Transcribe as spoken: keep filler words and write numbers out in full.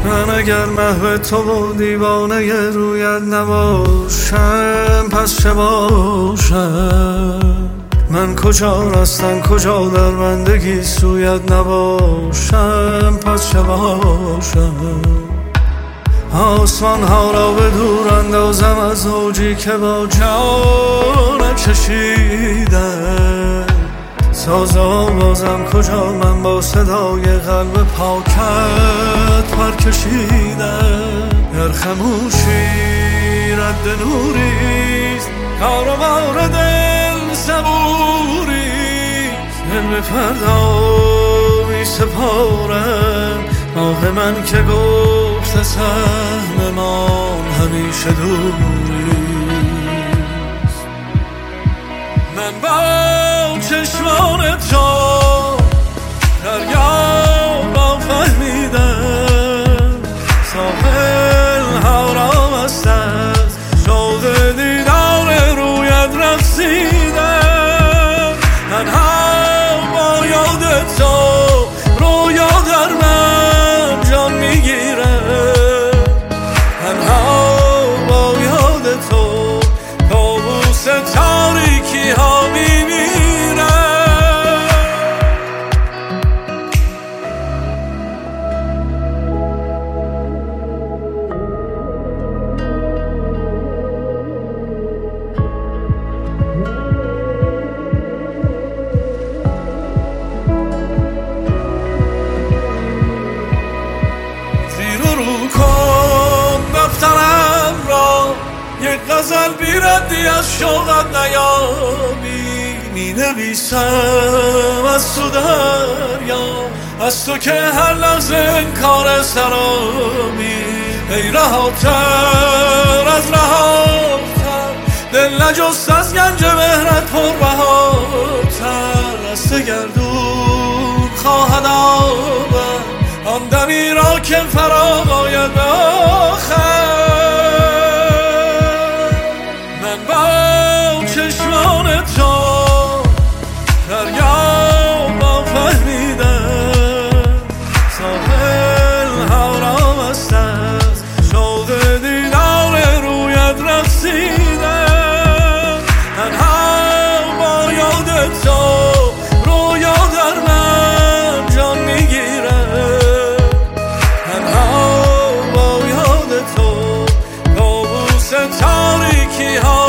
من اگر محو تو و دیوانه رویت نباشم پس چه باشم؟ من کجا رستم کجا در بندگی سویت نباشم پس چه باشم؟ آسمان ها را به دور اندازم از اوجی که با جان چشیدم ساز آوازم کجا من با صدای قلب پاکت پر کشیدم در خموشی رد نوریست کاروان دل صبوریست دل به فردا می سپارم ماه من که گفت سهم من همیشه دوریست من با چشمان تو دریاب را فهمیدم ساحل ها را مست از شوق دیدار رویت رقصیدم تنها با یاد تو رویا در من جان میگیره تنها با یاد تو کابوس تاریکی ها غزل بیردی از شوقت نیابی می نویسم از تو دریا از تو که هر لحظه انکار سرامی ای رهاتر از رهاتر دل نجست از گنج مهرت پر بهاتر از گردون خواهد آورد آن دمی را که فراق آید به آخر با چشمان تو دریاب را فهمیدم ساحل ها را مست از شوق دیدار رویت رقصیدم تنها با یاد تو رویا در من جان میگیره تنها با یاد تو کابوس تاریکی ها